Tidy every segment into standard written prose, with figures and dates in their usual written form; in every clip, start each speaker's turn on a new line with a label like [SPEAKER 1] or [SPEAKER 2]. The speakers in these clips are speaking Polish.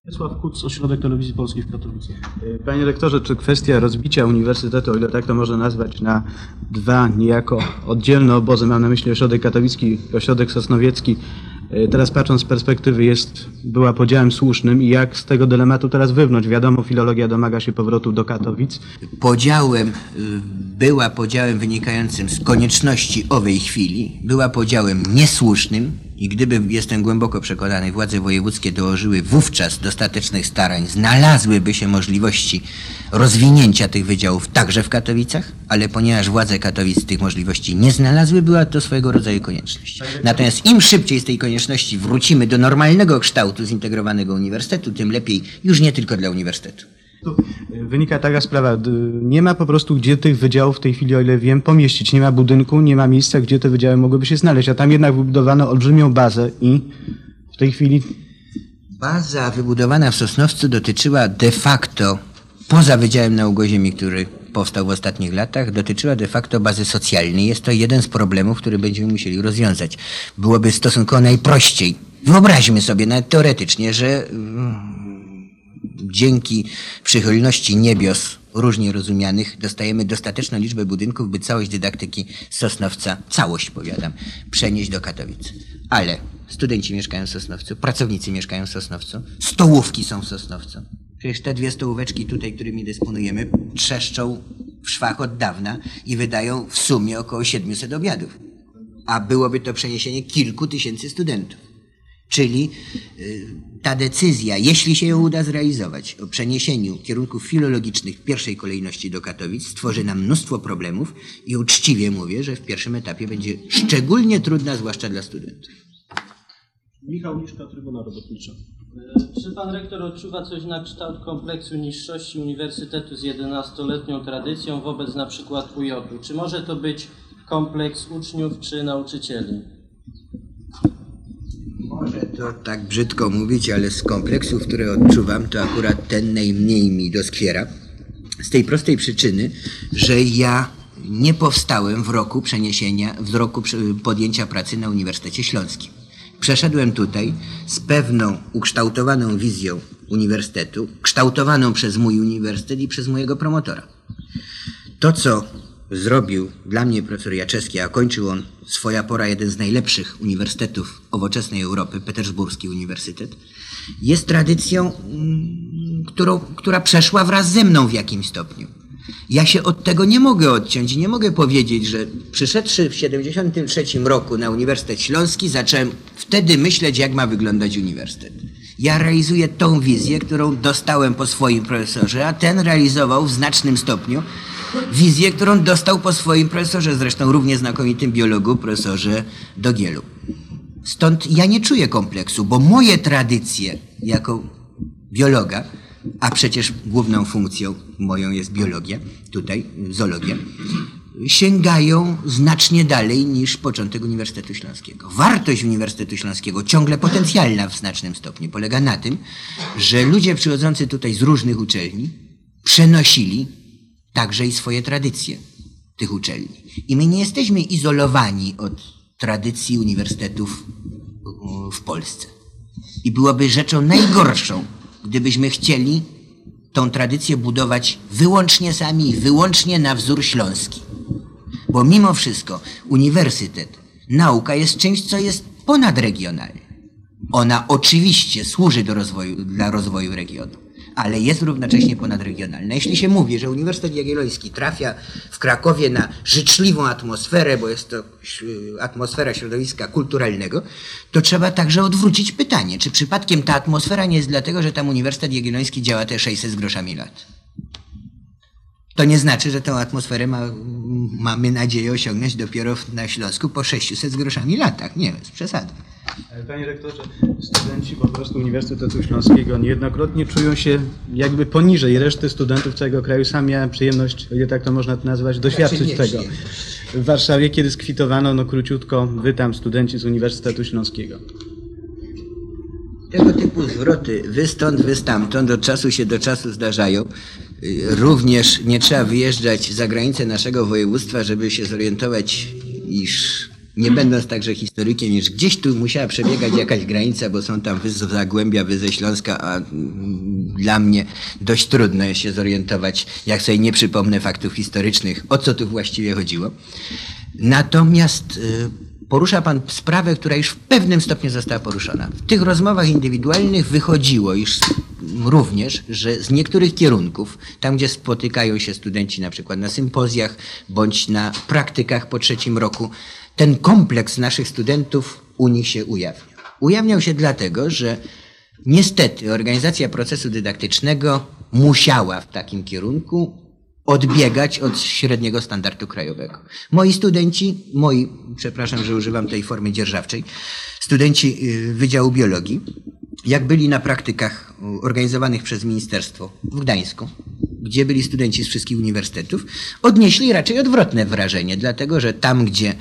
[SPEAKER 1] Wiesław Kuc, Ośrodek Telewizji Polskiej w Katowicach.
[SPEAKER 2] Panie rektorze, czy kwestia rozbicia uniwersytetu, o ile tak to można nazwać, na dwa niejako oddzielne obozy, mam na myśli ośrodek katowicki i ośrodek sosnowiecki, teraz patrząc z perspektywy była podziałem słusznym i jak z tego dylematu teraz wywnąć? Wiadomo, filologia domaga się powrotu do Katowic.
[SPEAKER 3] Była podziałem wynikającym z konieczności owej chwili, była podziałem niesłusznym i gdyby, jestem głęboko przekonany, władze wojewódzkie dołożyły wówczas dostatecznych starań, znalazłyby się możliwości rozwinięcia tych wydziałów także w Katowicach, ale ponieważ władze Katowic tych możliwości nie znalazły, była to swojego rodzaju konieczność. Natomiast im szybciej z tej konieczności wrócimy do normalnego kształtu zintegrowanego uniwersytetu, tym lepiej już nie tylko dla uniwersytetu.
[SPEAKER 2] Wynika taka sprawa, nie ma po prostu gdzie tych wydziałów w tej chwili, o ile wiem, pomieścić. Nie ma budynku, nie ma miejsca, gdzie te wydziały mogłyby się znaleźć, a tam jednak wybudowano olbrzymią bazę i w tej chwili...
[SPEAKER 3] Baza wybudowana w Sosnowcu dotyczyła de facto, poza Wydziałem Nauk o Ziemi, który powstał w ostatnich latach, dotyczyła de facto bazy socjalnej. Jest to jeden z problemów, który będziemy musieli rozwiązać. Byłoby stosunkowo najprościej. Wyobraźmy sobie nawet teoretycznie, że dzięki przychylności niebios różnie rozumianych dostajemy dostateczną liczbę budynków, by całość dydaktyki Sosnowca, całość powiadam, przenieść do Katowic. Ale studenci mieszkają w Sosnowcu, pracownicy mieszkają w Sosnowcu, stołówki są w Sosnowcu. Przecież te dwie stołóweczki tutaj, którymi dysponujemy, trzeszczą w szwach od dawna i wydają w sumie około 700 obiadów. A byłoby to przeniesienie kilku tysięcy studentów. Czyli ta decyzja, jeśli się ją uda zrealizować, o przeniesieniu kierunków filologicznych w pierwszej kolejności do Katowic, stworzy nam mnóstwo problemów i uczciwie mówię, że w pierwszym etapie będzie szczególnie trudna, zwłaszcza dla studentów.
[SPEAKER 1] Michał Miszka, Trybuna Robotnicza.
[SPEAKER 4] Czy pan rektor odczuwa coś na kształt kompleksu niższości uniwersytetu z 11-letnią tradycją wobec na przykład UJ-u? Czy może to być kompleks uczniów czy nauczycieli?
[SPEAKER 3] Może to tak brzydko mówić, ale z kompleksów, które odczuwam, to akurat ten najmniej mi doskwiera. Z tej prostej przyczyny, że ja nie powstałem w roku podjęcia pracy na Uniwersytecie Śląskim. Przeszedłem tutaj z pewną ukształtowaną wizją uniwersytetu, kształtowaną przez mój uniwersytet i przez mojego promotora. To, co zrobił dla mnie profesor Jaczewski, a kończył on swoja pora jeden z najlepszych uniwersytetów nowoczesnej Europy, Petersburski Uniwersytet, jest tradycją, która przeszła wraz ze mną w jakimś stopniu. Ja się od tego nie mogę odciąć i nie mogę powiedzieć, że przyszedłszy w 1973 roku na Uniwersytet Śląski, zacząłem wtedy myśleć, jak ma wyglądać uniwersytet. Ja realizuję tą wizję, którą dostałem po swoim profesorze, a ten realizował w znacznym stopniu wizję, którą dostał po swoim profesorze, zresztą równie znakomitym biologu, profesorze Dogielu. Stąd ja nie czuję kompleksu, bo moje tradycje jako biologa, a przecież główną funkcją moją jest biologia, tutaj zoologia, sięgają znacznie dalej niż początek Uniwersytetu Śląskiego. Wartość Uniwersytetu Śląskiego, ciągle potencjalna w znacznym stopniu, polega na tym, że ludzie przychodzący tutaj z różnych uczelni przenosili także i swoje tradycje tych uczelni. I my nie jesteśmy izolowani od tradycji uniwersytetów w Polsce. I byłoby rzeczą najgorszą, gdybyśmy chcieli tą tradycję budować wyłącznie sami i wyłącznie na wzór śląski. Bo mimo wszystko uniwersytet, nauka jest czymś, co jest ponadregionalne. Ona oczywiście służy dla rozwoju regionu, ale jest równocześnie ponadregionalna. Jeśli się mówi, że Uniwersytet Jagielloński trafia w Krakowie na życzliwą atmosferę, bo jest to atmosfera środowiska kulturalnego, to trzeba także odwrócić pytanie, czy przypadkiem ta atmosfera nie jest dlatego, że tam Uniwersytet Jagielloński działa te 600 z groszami lat. To nie znaczy, że tę atmosferę mamy nadzieję osiągnąć dopiero na Śląsku po 600 z groszami latach. Nie, bez przesady.
[SPEAKER 2] Panie rektorze, studenci po prostu Uniwersytetu Śląskiego niejednokrotnie czują się jakby poniżej reszty studentów całego kraju. Sam miałem przyjemność, o ile tak to można nazwać, doświadczyć tego. W Warszawie, kiedy skwitowano, króciutko, wy tam studenci z Uniwersytetu Śląskiego.
[SPEAKER 3] Tego typu zwroty, wy stąd, wy stamtąd, od czasu się do czasu zdarzają. Również nie trzeba wyjeżdżać za granicę naszego województwa, żeby się zorientować, iż nie będąc także historykiem, już gdzieś tu musiała przebiegać jakaś granica, bo są tam wy z Zagłębia, wy ze Śląska, a dla mnie dość trudno jest się zorientować, jak sobie nie przypomnę faktów historycznych, o co tu właściwie chodziło. Natomiast porusza pan sprawę, która już w pewnym stopniu została poruszona. W tych rozmowach indywidualnych wychodziło już również, że z niektórych kierunków, tam gdzie spotykają się studenci na przykład na sympozjach bądź na praktykach po 3. roku, ten kompleks naszych studentów u nich się ujawniał. Ujawniał się dlatego, że niestety organizacja procesu dydaktycznego musiała w takim kierunku odbiegać od średniego standardu krajowego. Moi studenci, przepraszam, że używam tej formy dzierżawczej, studenci Wydziału Biologii, jak byli na praktykach organizowanych przez ministerstwo w Gdańsku, gdzie byli studenci z wszystkich uniwersytetów, odnieśli raczej odwrotne wrażenie, dlatego że tam, gdzie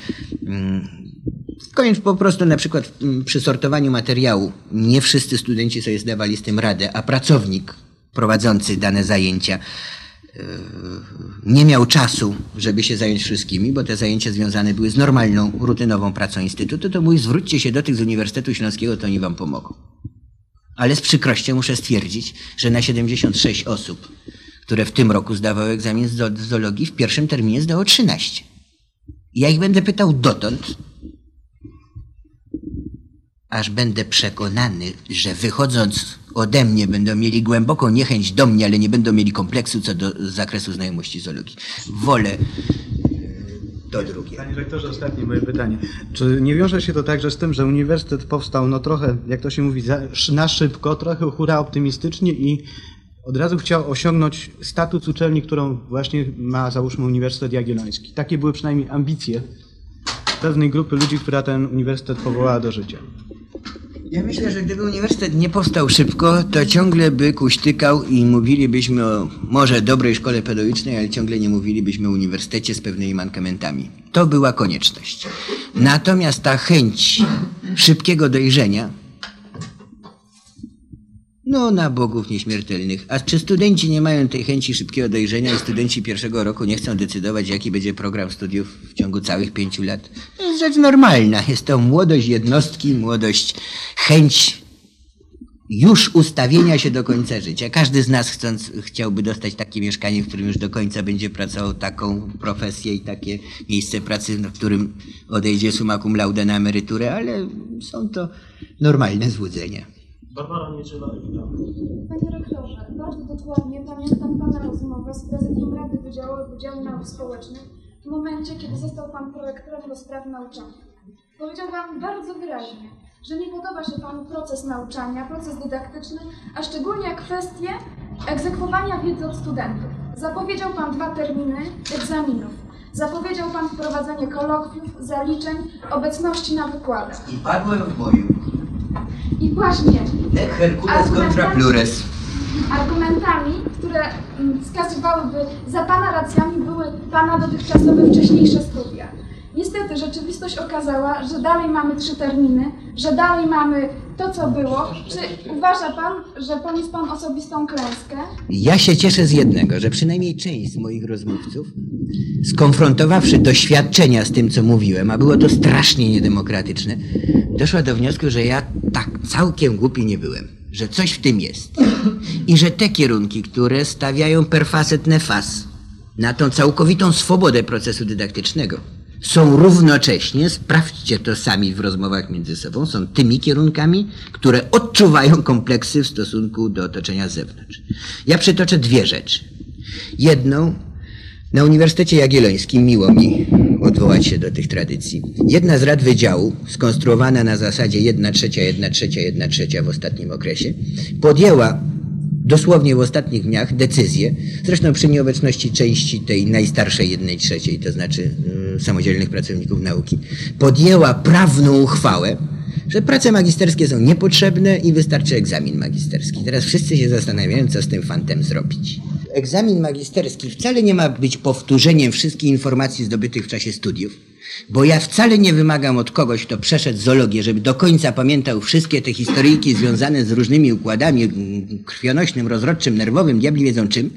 [SPEAKER 3] po prostu na przykład przy sortowaniu materiału nie wszyscy studenci sobie zdawali z tym radę, a pracownik prowadzący dane zajęcia nie miał czasu, żeby się zająć wszystkimi, bo te zajęcia związane były z normalną, rutynową pracą instytutu, to mówi, zwróćcie się do tych z Uniwersytetu Śląskiego, to oni wam pomogą. Ale z przykrością muszę stwierdzić, że na 76 osób, które w tym roku zdawały egzamin z zoologii, w pierwszym terminie zdało 13. I ja ich będę pytał dotąd, aż będę przekonany, że wychodząc ode mnie będą mieli głęboką niechęć do mnie, ale nie będą mieli kompleksu co do zakresu znajomości zoologii. Wolę to drugie.
[SPEAKER 2] Panie rektorze, ostatnie moje pytanie. Czy nie wiąże się to także z tym, że uniwersytet powstał no trochę, jak to się mówi, na szybko, trochę hura optymistycznie i od razu chciał osiągnąć status uczelni, którą właśnie ma, załóżmy, Uniwersytet Jagielloński. Takie były przynajmniej ambicje pewnej grupy ludzi, która ten uniwersytet powołała do życia.
[SPEAKER 3] Ja myślę, że gdyby uniwersytet nie powstał szybko, to ciągle by kuśtykał i mówilibyśmy o może dobrej szkole pedagogicznej, ale ciągle nie mówilibyśmy o uniwersytecie z pewnymi mankamentami. To była konieczność. Natomiast ta chęć szybkiego dojrzenia, no na bogów nieśmiertelnych. A czy studenci nie mają tej chęci szybkiego dojrzenia i studenci 1. roku nie chcą decydować, jaki będzie program studiów w ciągu całych 5 lat? To jest rzecz normalna. Jest to młodość jednostki, młodość, chęć już ustawienia się do końca życia. Każdy z nas chciałby dostać takie mieszkanie, w którym już do końca będzie pracował, taką profesję i takie miejsce pracy, w którym odejdzie summa cum laude na emeryturę, ale są to normalne złudzenia.
[SPEAKER 1] Barbara Niedziela.
[SPEAKER 5] Panie rektorze, bardzo dokładnie pamiętam Pana rozmowę z prezydium Rady Wydziału Nauk Społecznych w momencie, kiedy został Pan prorektorem do spraw nauczania. Powiedział Pan bardzo wyraźnie, że nie podoba się Panu proces nauczania, proces dydaktyczny, a szczególnie kwestie egzekwowania wiedzy od studentów. Zapowiedział Pan 2 terminy egzaminów. Zapowiedział Pan wprowadzenie kolokwiów, zaliczeń, obecności na wykładach.
[SPEAKER 3] I padłem w boju.
[SPEAKER 5] I właśnie
[SPEAKER 3] Nec Hercules contra plures.
[SPEAKER 5] argumentami, które wskazywałyby za Pana racjami, były Pana dotychczasowe wcześniejsze studia. Niestety rzeczywistość okazała, że dalej mamy 3 terminy, że dalej mamy to, co było. Czy uważa Pan, że poniósł Pan osobistą klęskę?
[SPEAKER 3] Ja się cieszę z jednego, że przynajmniej część z moich rozmówców, skonfrontowawszy doświadczenia z tym, co mówiłem, a było to strasznie niedemokratyczne, doszła do wniosku, że ja tak całkiem głupi nie byłem, że coś w tym jest. I że te kierunki, które stawiają per facet nefas na tą całkowitą swobodę procesu dydaktycznego, są równocześnie, sprawdźcie to sami w rozmowach między sobą, są tymi kierunkami, które odczuwają kompleksy w stosunku do otoczenia z zewnątrz. Ja przytoczę 2 rzeczy. Jedną, na Uniwersytecie Jagiellońskim, miło mi odwołać się do tych tradycji, jedna z rad wydziału, skonstruowana na zasadzie 1/3, 1/3, 1/3 w ostatnim okresie, podjęła dosłownie w ostatnich dniach decyzję, zresztą przy nieobecności części tej najstarszej 1/3, to znaczy samodzielnych pracowników nauki, podjęła prawną uchwałę, że prace magisterskie są niepotrzebne i wystarczy egzamin magisterski. Teraz wszyscy się zastanawiają, co z tym fantem zrobić. Egzamin magisterski wcale nie ma być powtórzeniem wszystkich informacji zdobytych w czasie studiów, bo ja wcale nie wymagam od kogoś, kto przeszedł zoologię, żeby do końca pamiętał wszystkie te historyjki związane z różnymi układami krwionośnym, rozrodczym, nerwowym, diabli wiedzą czym.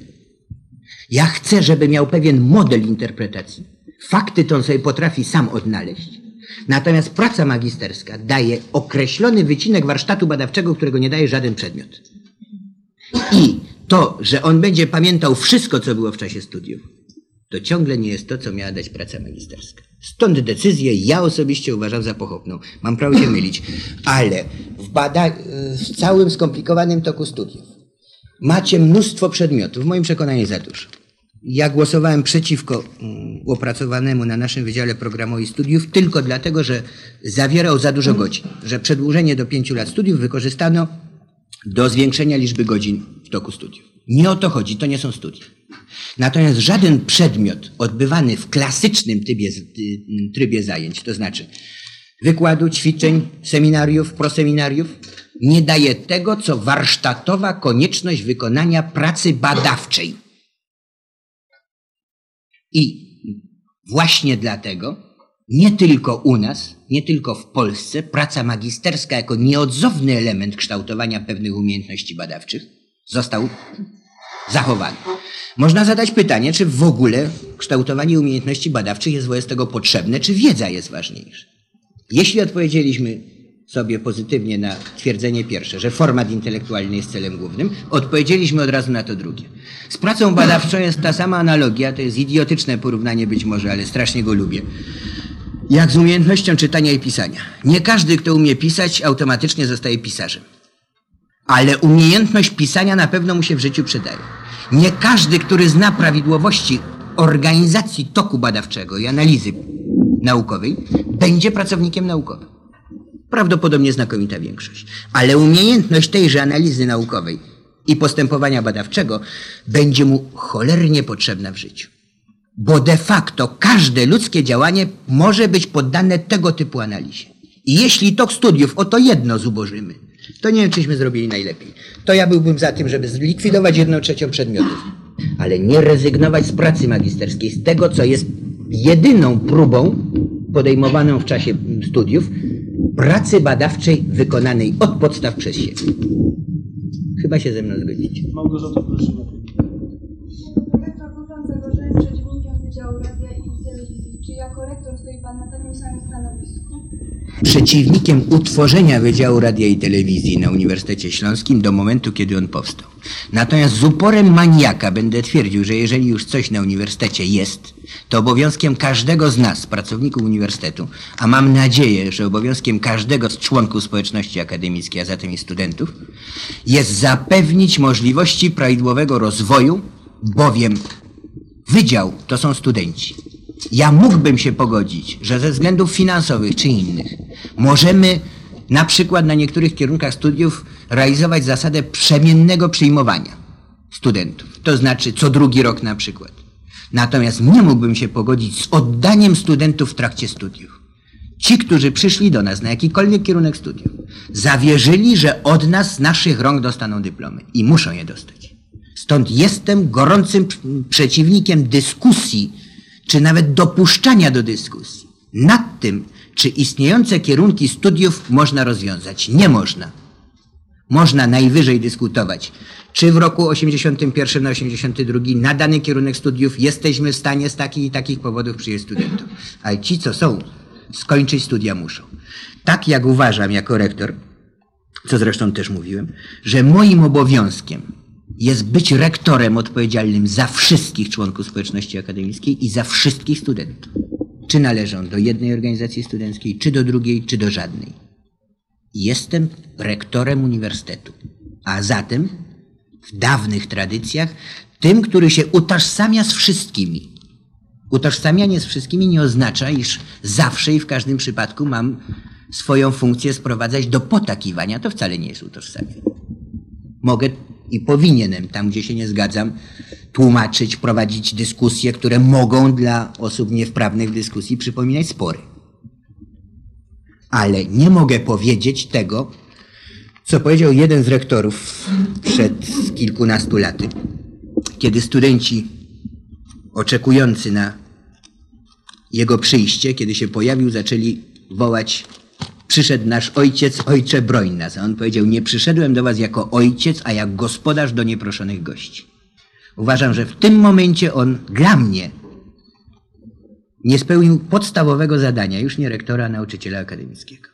[SPEAKER 3] Ja chcę, żeby miał pewien model interpretacji. Fakty to on sobie potrafi sam odnaleźć, Natomiast praca magisterska daje określony wycinek warsztatu badawczego, którego nie daje żaden przedmiot. I to, że on będzie pamiętał wszystko, co było w czasie studiów, to ciągle nie jest to, co miała dać praca magisterska. Stąd decyzję ja osobiście uważam za pochopną. Mam prawo się mylić, ale w całym skomplikowanym toku studiów macie mnóstwo przedmiotów, w moim przekonaniu za dużo. Ja głosowałem przeciwko opracowanemu na naszym Wydziale Programowi Studiów tylko dlatego, że zawierał za dużo godzin, że przedłużenie do 5 lat studiów wykorzystano do zwiększenia liczby godzin w toku studiów. Nie o to chodzi, to nie są studia. Natomiast żaden przedmiot odbywany w klasycznym trybie zajęć, to znaczy wykładu, ćwiczeń, seminariów, proseminariów, nie daje tego, co warsztatowa konieczność wykonania pracy badawczej. I właśnie dlatego nie tylko u nas, nie tylko w Polsce praca magisterska jako nieodzowny element kształtowania pewnych umiejętności badawczych został zachowany. Można zadać pytanie, czy w ogóle kształtowanie umiejętności badawczych jest wobec tego potrzebne, czy wiedza jest ważniejsza. Jeśli odpowiedzieliśmy sobie pozytywnie na twierdzenie pierwsze, że format intelektualny jest celem głównym, odpowiedzieliśmy od razu na to drugie. Z pracą badawczą jest ta sama analogia, to jest idiotyczne porównanie być może, ale strasznie go lubię, jak z umiejętnością czytania i pisania. Nie każdy, kto umie pisać, automatycznie zostaje pisarzem. Ale umiejętność pisania na pewno mu się w życiu przydaje. Nie każdy, który zna prawidłowości organizacji toku badawczego i analizy naukowej, będzie pracownikiem naukowym. Prawdopodobnie znakomita większość. Ale umiejętność tejże analizy naukowej i postępowania badawczego będzie mu cholernie potrzebna w życiu. Bo de facto każde ludzkie działanie może być poddane tego typu analizie. I jeśli tok studiów o to jedno zubożymy, to nie wiem, czyśmy zrobili najlepiej. To ja byłbym za tym, żeby zlikwidować 1/3 przedmiotów, ale nie rezygnować z pracy magisterskiej, z tego, co jest jedyną próbą podejmowaną w czasie studiów, pracy badawczej wykonanej od podstaw przez siebie. Chyba się ze mną zgodzicie.
[SPEAKER 1] Małgorzata, proszę.
[SPEAKER 5] Rektor, był pan zagrożonym przeciwnikiem Wydziału Radia i Telewizji. Czy jako rektor stoi pan na takim samym stanowisku?
[SPEAKER 3] Przeciwnikiem utworzenia Wydziału Radia i Telewizji na Uniwersytecie Śląskim do momentu, kiedy on powstał. Natomiast z uporem maniaka będę twierdził, że jeżeli już coś na uniwersytecie jest, to obowiązkiem każdego z nas, pracowników uniwersytetu, a mam nadzieję, że obowiązkiem każdego z członków społeczności akademickiej, a zatem i studentów, jest zapewnić możliwości prawidłowego rozwoju, bowiem wydział to są studenci. Ja mógłbym się pogodzić, że ze względów finansowych czy innych możemy na przykład na niektórych kierunkach studiów realizować zasadę przemiennego przyjmowania studentów. To znaczy co drugi rok na przykład. Natomiast nie mógłbym się pogodzić z oddaniem studentów w trakcie studiów. Ci, którzy przyszli do nas na jakikolwiek kierunek studiów, zawierzyli, że od nas z naszych rąk dostaną dyplomy i muszą je dostać. Stąd jestem gorącym przeciwnikiem dyskusji, czy nawet dopuszczania do dyskusji nad tym, czy istniejące kierunki studiów można rozwiązać. Nie można. Można najwyżej dyskutować, czy w roku 81 na 82 na dany kierunek studiów jesteśmy w stanie z takich i takich powodów przyjąć studentów. Ale ci, co są, skończyć studia muszą. Tak jak uważam jako rektor, co zresztą też mówiłem, że moim obowiązkiem jest być rektorem odpowiedzialnym za wszystkich członków społeczności akademickiej i za wszystkich studentów. Czy należą do jednej organizacji studenckiej, czy do drugiej, czy do żadnej. Jestem rektorem uniwersytetu, a zatem w dawnych tradycjach tym, który się utożsamia z wszystkimi. Utożsamianie z wszystkimi nie oznacza, iż zawsze i w każdym przypadku mam swoją funkcję sprowadzać do potakiwania. To wcale nie jest utożsamianie. Mogę i powinienem, tam gdzie się nie zgadzam, tłumaczyć, prowadzić dyskusje, które mogą dla osób niewprawnych w dyskusji przypominać spory. Ale nie mogę powiedzieć tego, co powiedział jeden z rektorów przed kilkunastu laty, kiedy studenci oczekujący na jego przyjście, kiedy się pojawił, zaczęli wołać: przyszedł nasz ojciec, ojcze broń nas. A on powiedział: nie przyszedłem do was jako ojciec, a jak gospodarz do nieproszonych gości. Uważam, że w tym momencie on dla mnie nie spełnił podstawowego zadania, już nie rektora, a nauczyciela akademickiego.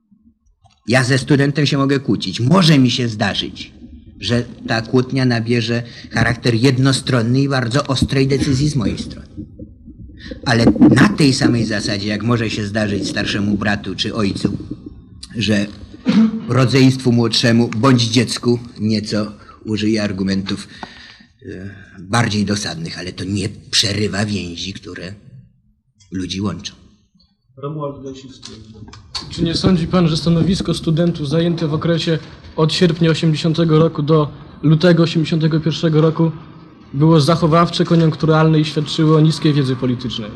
[SPEAKER 3] Ja ze studentem się mogę kłócić. Może mi się zdarzyć, że ta kłótnia nabierze charakter jednostronny i bardzo ostrej decyzji z mojej strony. Ale na tej samej zasadzie, jak może się zdarzyć starszemu bratu czy ojcu, że rodzeństwu młodszemu bądź dziecku nieco użyje argumentów bardziej dosadnych, ale to nie przerywa więzi, które ludzi łączą.
[SPEAKER 1] Romuald Gąsiewski.
[SPEAKER 6] Czy nie sądzi pan, że stanowisko studentów zajęte w okresie od sierpnia 80 roku do lutego 81 roku było zachowawcze, koniunkturalne i świadczyło o niskiej wiedzy politycznej?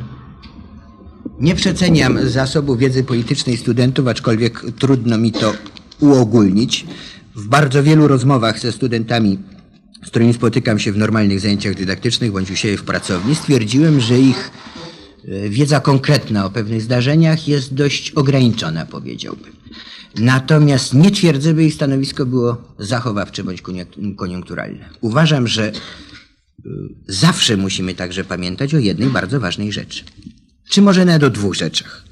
[SPEAKER 3] Nie przeceniam zasobu wiedzy politycznej studentów, aczkolwiek trudno mi to uogólnić. W bardzo wielu rozmowach ze studentami, z którymi spotykam się w normalnych zajęciach dydaktycznych bądź u siebie w pracowni, stwierdziłem, że ich wiedza konkretna o pewnych zdarzeniach jest dość ograniczona, powiedziałbym. Natomiast nie twierdzę, by ich stanowisko było zachowawcze bądź koniunkturalne. Uważam, że zawsze musimy także pamiętać o jednej bardzo ważnej rzeczy. Czy może nawet o dwóch rzeczach.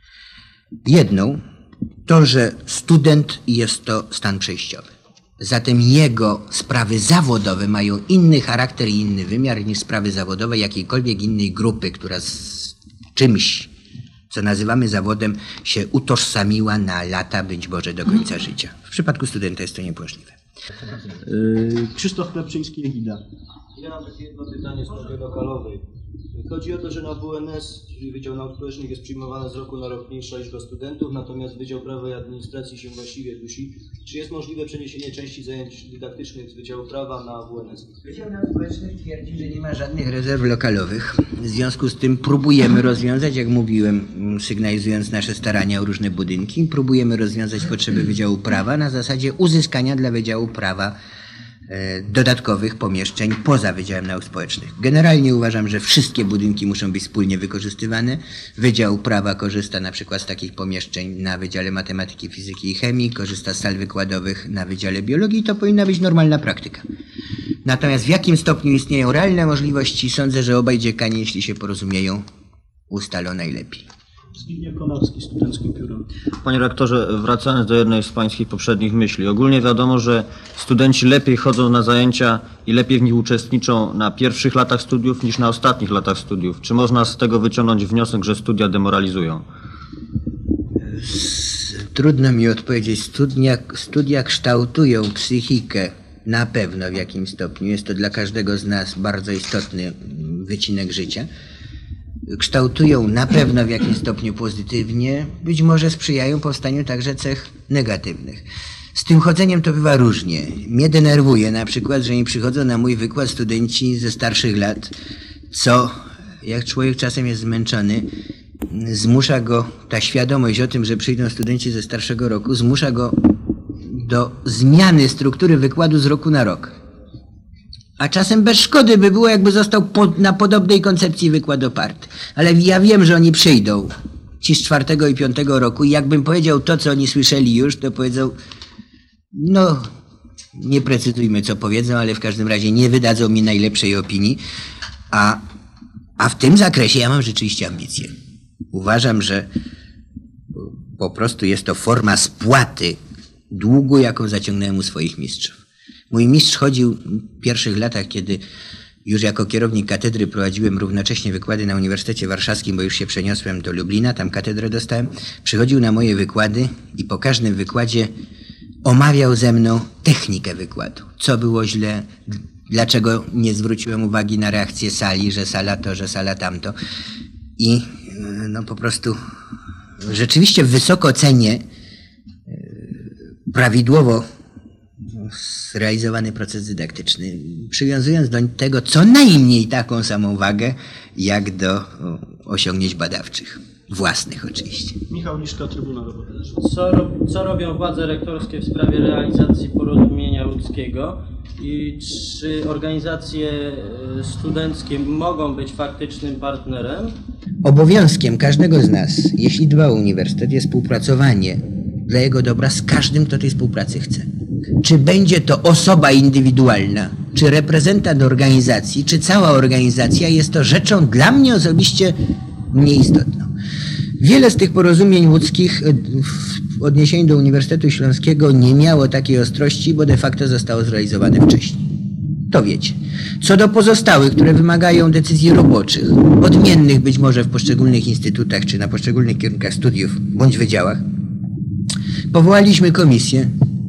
[SPEAKER 3] Jedną to, że student jest to stan przejściowy. Zatem jego sprawy zawodowe mają inny charakter i inny wymiar niż sprawy zawodowe jakiejkolwiek innej grupy, która z czymś, co nazywamy zawodem, się utożsamiła na lata, być może do końca życia. W przypadku studenta jest to niemożliwe.
[SPEAKER 1] Krzysztof Klepczyński, Egida.
[SPEAKER 7] Ja mam takie jedno pytanie z sprawy lokalowej. Chodzi o to, że na WNS, czyli Wydział Nauk Społecznych, jest przyjmowana z roku na rok mniejsza liczba studentów, natomiast Wydział Prawa i Administracji się właściwie dusi. Czy jest możliwe przeniesienie części zajęć dydaktycznych z Wydziału Prawa na WNS?
[SPEAKER 3] Wydział Nauk Społecznych twierdzi, że nie ma żadnych rezerw lokalowych. W związku z tym próbujemy rozwiązać, jak mówiłem, sygnalizując nasze starania o różne budynki, próbujemy rozwiązać potrzeby Wydziału Prawa na zasadzie uzyskania dla Wydziału Prawa dodatkowych pomieszczeń poza Wydziałem Nauk Społecznych. Generalnie uważam, że wszystkie budynki muszą być wspólnie wykorzystywane. Wydział Prawa korzysta na przykład z takich pomieszczeń na Wydziale Matematyki, Fizyki i Chemii, korzysta z sal wykładowych na Wydziale Biologii i to powinna być normalna praktyka. Natomiast w jakim stopniu istnieją realne możliwości, sądzę, że obaj dziekani, jeśli się porozumieją, ustalą najlepiej.
[SPEAKER 1] Zbigniew Konarski, Studenckim Piórem.
[SPEAKER 8] Panie rektorze, wracając do jednej z pańskich poprzednich myśli. Ogólnie wiadomo, że studenci lepiej chodzą na zajęcia i lepiej w nich uczestniczą na pierwszych latach studiów niż na ostatnich latach studiów. Czy można z tego wyciągnąć wniosek, że studia demoralizują?
[SPEAKER 3] Trudno mi odpowiedzieć. Studia kształtują psychikę na pewno w jakimś stopniu. Jest to dla każdego z nas bardzo istotny wycinek życia. Kształtują na pewno w jakimś stopniu pozytywnie, być może sprzyjają powstaniu także cech negatywnych. Z tym chodzeniem to bywa różnie. Mnie denerwuje na przykład, że nie przychodzą na mój wykład studenci ze starszych lat, co, jak człowiek czasem jest zmęczony, zmusza go, ta świadomość o tym, że przyjdą studenci ze starszego roku, zmusza go do zmiany struktury wykładu z roku na rok. A czasem bez szkody by było, jakby został na podobnej koncepcji wykład oparty. Ale ja wiem, że oni przyjdą, ci z 4. i 5. roku i jakbym powiedział to, co oni słyszeli już, to powiedzą, no nie precyzujmy, co powiedzą, ale w każdym razie nie wydadzą mi najlepszej opinii. A w tym zakresie ja mam rzeczywiście ambicje. Uważam, że po prostu jest to forma spłaty długu, jaką zaciągnąłem u swoich mistrzów. Mój mistrz chodził w pierwszych latach, kiedy już jako kierownik katedry prowadziłem równocześnie wykłady na Uniwersytecie Warszawskim, bo już się przeniosłem do Lublina, tam katedrę dostałem. Przychodził na moje wykłady i po każdym wykładzie omawiał ze mną technikę wykładu. Co było źle, dlaczego nie zwróciłem uwagi na reakcję sali, że sala to, że sala tamto. I no po prostu rzeczywiście wysoko cenię prawidłowo zrealizowany proces dydaktyczny, przywiązując do tego co najmniej taką samą wagę, jak do osiągnięć badawczych. Własnych oczywiście.
[SPEAKER 1] Michał Liszka, Trybunał Robotniczy.
[SPEAKER 4] Co robią władze rektorskie w sprawie realizacji porozumienia łódzkiego i czy organizacje studenckie mogą być faktycznym partnerem?
[SPEAKER 3] Obowiązkiem każdego z nas, jeśli dba o uniwersytet, jest współpracowanie dla jego dobra z każdym, kto tej współpracy chce. Czy będzie to osoba indywidualna, czy reprezentant organizacji, czy cała organizacja, jest to rzeczą dla mnie osobiście mniej istotną. Wiele z tych porozumień łódzkich w odniesieniu do Uniwersytetu Śląskiego nie miało takiej ostrości, bo de facto zostało zrealizowane wcześniej. To wiecie. Co do pozostałych, które wymagają decyzji roboczych, odmiennych być może w poszczególnych instytutach czy na poszczególnych kierunkach studiów bądź wydziałach, powołaliśmy komisję,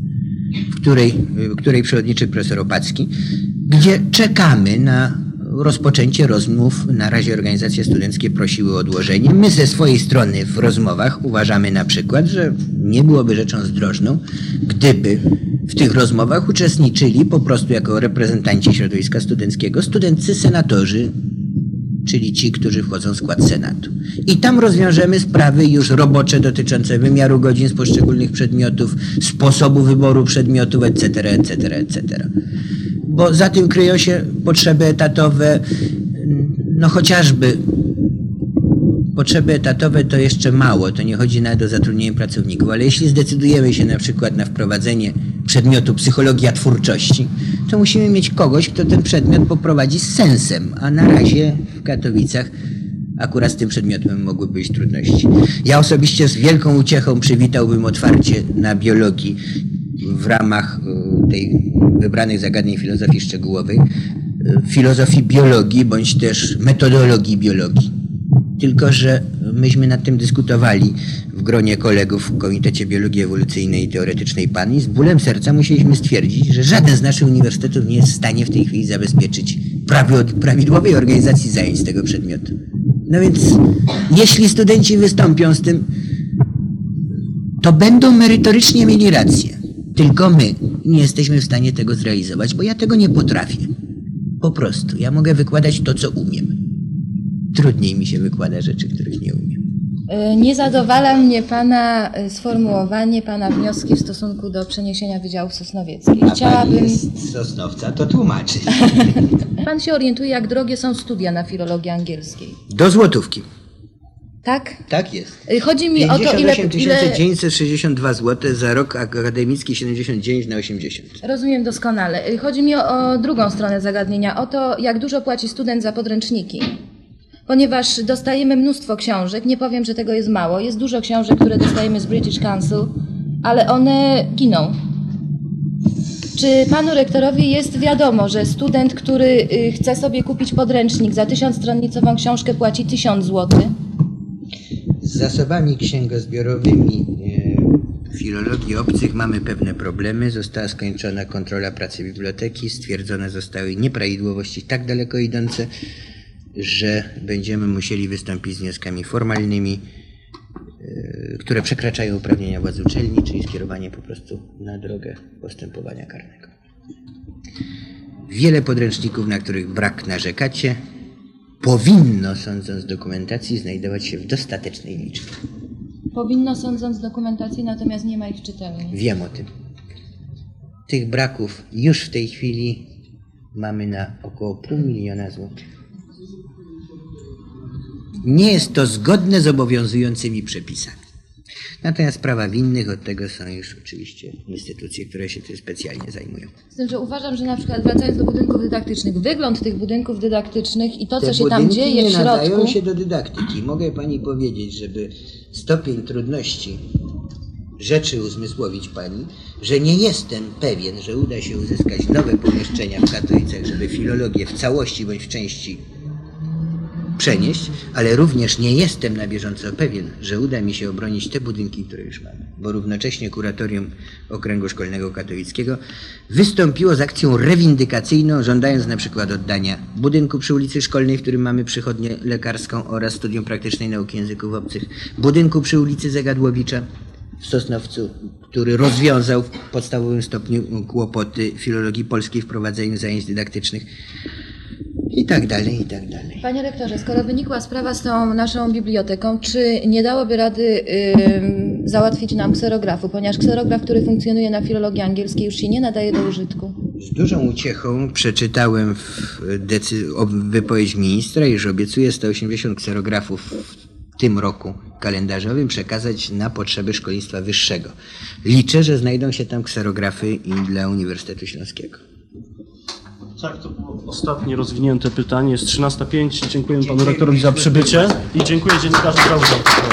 [SPEAKER 3] której przewodniczy profesor Opacki, gdzie czekamy na rozpoczęcie rozmów. Na razie organizacje studenckie prosiły o odłożenie. My ze swojej strony w rozmowach uważamy na przykład, że nie byłoby rzeczą zdrożną, gdyby w tych rozmowach uczestniczyli po prostu jako reprezentanci środowiska studenckiego studenccy senatorzy, czyli ci, którzy wchodzą w skład Senatu. I tam rozwiążemy sprawy już robocze dotyczące wymiaru godzin z poszczególnych przedmiotów, sposobu wyboru przedmiotów, etc., etc., etc. Bo za tym kryją się potrzeby etatowe, no chociażby potrzeby etatowe to jeszcze mało, to nie chodzi nawet o zatrudnienie pracowników, ale jeśli zdecydujemy się na przykład na wprowadzenie przedmiotu psychologia twórczości, to musimy mieć kogoś, kto ten przedmiot poprowadzi z sensem, a na razie w Katowicach akurat z tym przedmiotem mogły być trudności. Ja osobiście z wielką uciechą przywitałbym otwarcie na biologii w ramach tej wybranych zagadnień filozofii szczegółowej, filozofii biologii bądź też metodologii biologii. Tylko że myśmy nad tym dyskutowali w gronie kolegów w Komitecie Biologii Ewolucyjnej i Teoretycznej PAN i z bólem serca musieliśmy stwierdzić, że żaden z naszych uniwersytetów nie jest w stanie w tej chwili zabezpieczyć prawidłowej organizacji zajęć z tego przedmiotu. No więc jeśli studenci wystąpią z tym, to będą merytorycznie mieli rację. Tylko my nie jesteśmy w stanie tego zrealizować, bo ja tego nie potrafię. Po prostu. Ja mogę wykładać to, co umiem. Trudniej mi się wykłada rzeczy, których nie umiem.
[SPEAKER 9] Nie zadowala mnie Pana sformułowanie, Pana wnioski w stosunku do przeniesienia Wydziałów Sosnowieckich.
[SPEAKER 3] Pan jest z Sosnowca, to tłumaczy.
[SPEAKER 9] Pan się orientuje, jak drogie są studia na filologii angielskiej.
[SPEAKER 3] Do złotówki.
[SPEAKER 9] Tak?
[SPEAKER 3] Tak jest.
[SPEAKER 9] Chodzi mi o to, ile...
[SPEAKER 3] 962 zł za rok akademicki, 79 na 80.
[SPEAKER 9] Rozumiem doskonale. Chodzi mi o drugą stronę zagadnienia, o to, jak dużo płaci student za podręczniki. Ponieważ dostajemy mnóstwo książek, nie powiem, że tego jest mało, jest dużo książek, które dostajemy z British Council, ale one giną. Czy panu rektorowi jest wiadomo, że student, który chce sobie kupić podręcznik za 1000-stronnicową książkę, płaci 1000 zł?
[SPEAKER 3] Z zasobami księgozbiorowymi filologii obcych mamy pewne problemy. Została skończona kontrola pracy biblioteki, stwierdzone zostały nieprawidłowości tak daleko idące, że będziemy musieli wystąpić z wnioskami formalnymi, które przekraczają uprawnienia władz uczelni, czyli skierowanie po prostu na drogę postępowania karnego. Wiele podręczników, na których brak narzekacie, powinno, sądząc z dokumentacji, znajdować się w dostatecznej liczbie.
[SPEAKER 9] Powinno, sądząc z dokumentacji, natomiast nie ma ich w czytelni.
[SPEAKER 3] Wiem o tym. Tych braków już w tej chwili mamy na około 500 000 złotych. Nie jest to zgodne z obowiązującymi przepisami. Natomiast prawa winnych od tego są już oczywiście instytucje, które się tym specjalnie zajmują.
[SPEAKER 9] Z tym, że uważam, że na przykład wracając do budynków dydaktycznych, wygląd tych budynków dydaktycznych i to, co się tam dzieje w środku...
[SPEAKER 3] nie nadają się do dydaktyki. Mogę pani powiedzieć, żeby stopień trudności rzeczy uzmysłowić pani, że nie jestem pewien, że uda się uzyskać nowe pomieszczenia w Katowicach, żeby filologię w całości bądź w części przenieść, ale również nie jestem na bieżąco pewien, że uda mi się obronić te budynki, które już mamy. Bo równocześnie Kuratorium Okręgu Szkolnego Katowickiego wystąpiło z akcją rewindykacyjną, żądając na przykład oddania budynku przy ulicy Szkolnej, w którym mamy przychodnię lekarską oraz Studium Praktycznej Nauki Języków Obcych, budynku przy ulicy Zegadłowicza w Sosnowcu, który rozwiązał w podstawowym stopniu kłopoty filologii polskiej w prowadzeniu zajęć dydaktycznych. I tak dalej, i tak dalej.
[SPEAKER 9] Panie rektorze, skoro wynikła sprawa z tą naszą biblioteką, czy nie dałoby rady załatwić nam kserografu, ponieważ kserograf, który funkcjonuje na filologii angielskiej, już się nie nadaje do użytku?
[SPEAKER 3] Z dużą uciechą przeczytałem wypowiedź ministra, iż obiecuje 180 kserografów w tym roku kalendarzowym przekazać na potrzeby szkolnictwa wyższego. Liczę, że znajdą się tam kserografy i dla Uniwersytetu Śląskiego.
[SPEAKER 1] Tak, to było ostatnie rozwinięte pytanie. Jest 13:05. Dziękuję panu rektorowi za przybycie i dziękuję dziennikarzom za uwagę.